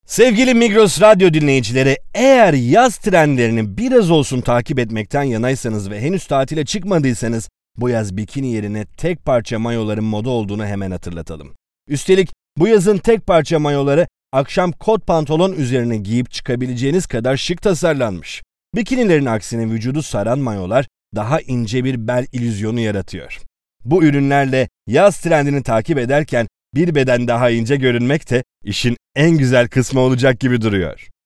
Sevgili Migros Radyo dinleyicileri, eğer yaz trendlerini biraz olsun takip etmekten yanaysanız ve henüz tatile çıkmadıysanız, bu yaz bikini yerine tek parça mayoların moda olduğunu hemen hatırlatalım. Üstelik bu yazın tek parça mayoları akşam kot pantolon üzerine giyip çıkabileceğiniz kadar şık tasarlanmış. Bikinilerin aksine vücudu saran mayolar daha ince bir bel illüzyonu yaratıyor. Bu ürünlerle yaz trendini takip ederken bir beden daha ince görünmek de işin en güzel kısmı olacak gibi duruyor.